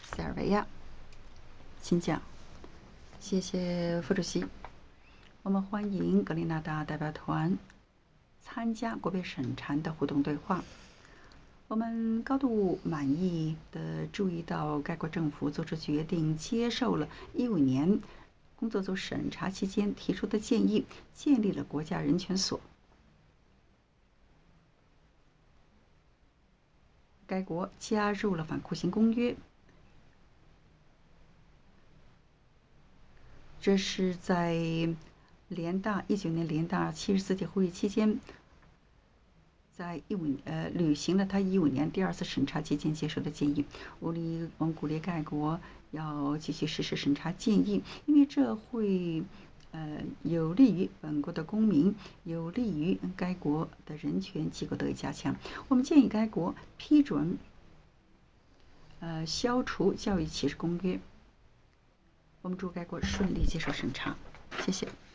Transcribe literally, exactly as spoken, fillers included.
塞尔维亚，请讲。谢谢副主席。我们欢迎格林纳达代表团参加国别审查的互动对话。我们高度满意地注意到，该国政府做出决定，接受了一五年工作组审查期间提出的建议，建立了国家人权所。该国加入了反酷刑公约，这是在联大一九年联大七十四届会议期间，在一五呃履行了他一五年第二次审查期间接受的建议。我们我们鼓励该国要继续实施审查建议，因为这会呃有利于本国的公民，有利于该国的人权机构得以加强。我们建议该国批准呃消除教育歧视公约。我们祝该国顺利接受审查，谢谢。